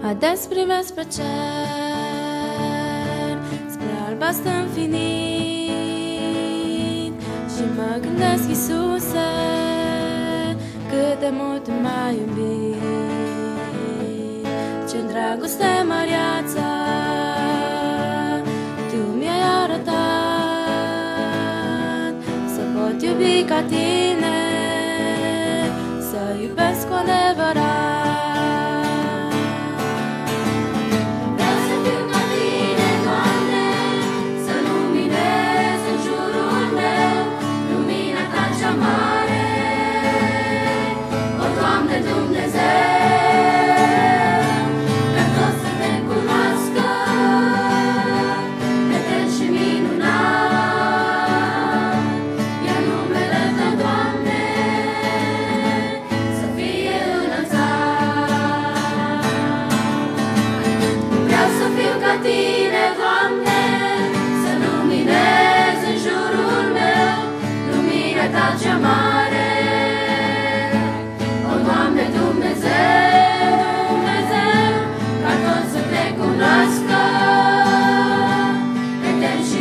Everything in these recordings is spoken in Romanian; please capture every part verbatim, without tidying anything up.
Ades privesc spre cer, spre albastru infinit, și mă gândesc, Iisuse, cât de mult m-ai iubit. Ce-n dragoste măreață Tu mi-ai arătat, să pot iubi ca Tine, să iubesc cu adevărat. Tine, Doamne, să luminezi în jurul meu lumina Ta cea mare. O, Doamne Dumnezeu, Dumnezeu, ca toți să Te cunoască, etern și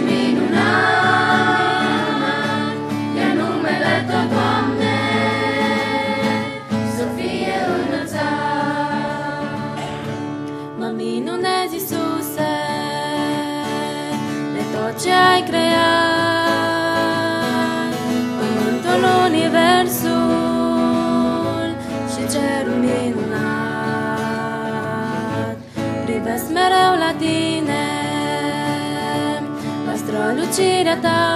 minunat, iar numele Tău, Doamne, să fie înălțat. Mă minunezi, Iisuse, de tot ce ai creat, pământul, universul și cerul minunat. Privesc mereu la Tine, la strălucirea Ta,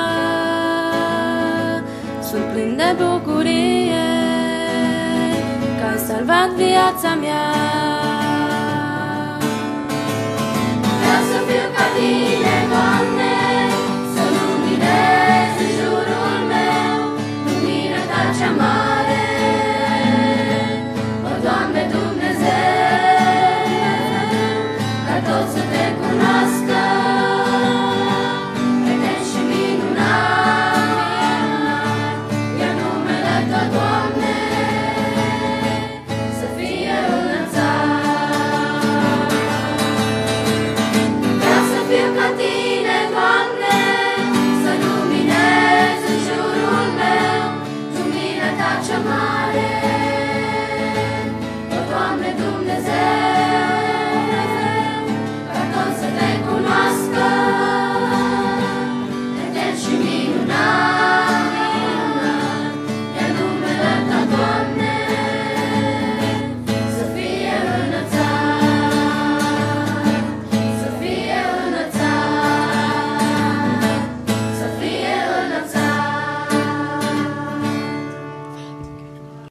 sunt plin de bucurie că ai salvat viața mea. Vreau să fiu ca Tine,